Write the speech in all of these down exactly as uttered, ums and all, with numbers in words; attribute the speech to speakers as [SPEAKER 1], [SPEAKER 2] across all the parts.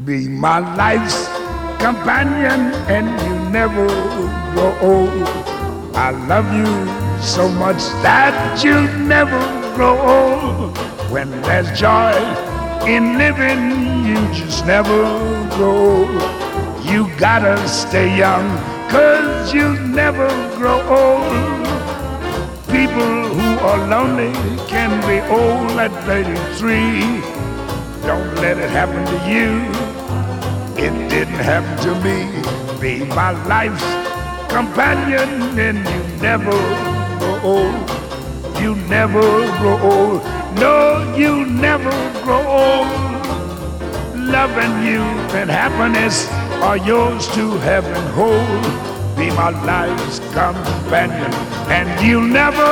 [SPEAKER 1] Be my life's companion and you never grow old. I love you so much that you never grow old. When there's joy in living, you just never grow old. You gotta stay young, cause you never grow old. People who are lonely can be old at thirty-three. Don't let it happen to you. It didn't happen to me. Be my life's companion and you never grow old. You never grow old. No, you never grow old. Love and youth and happiness are yours to have and hold. Be my life's companion and you'll never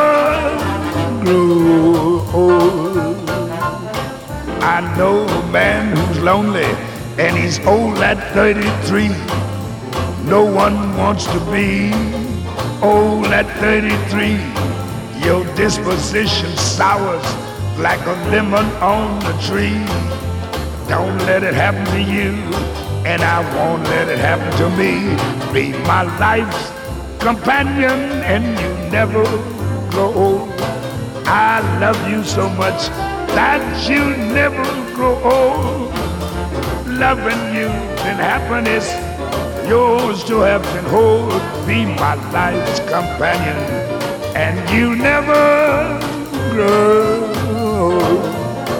[SPEAKER 1] grow old. I know a man who's lonely and he's old at thirty-three. No one wants to be old at thirty-three. Your disposition sours like a lemon on the tree. Don't let it happen to you, and I won't let it happen to me. Be my life's companion and you never grow old. I love you so much that you never grow old. Love and youth and happiness, yours to have and hold. Be my life's companion and you never grow old.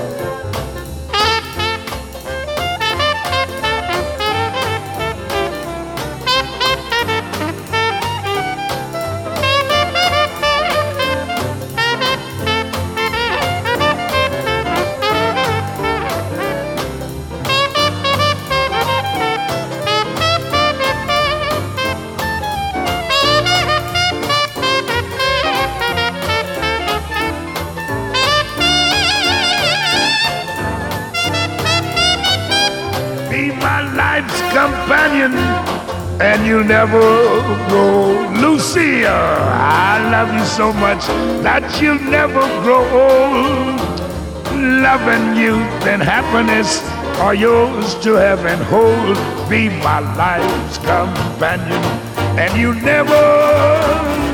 [SPEAKER 1] Be my life's companion and you never grow. Lucia, I love you so much that you never grow old. Love and youth and happiness are yours to have and hold. Be my life's companion and you never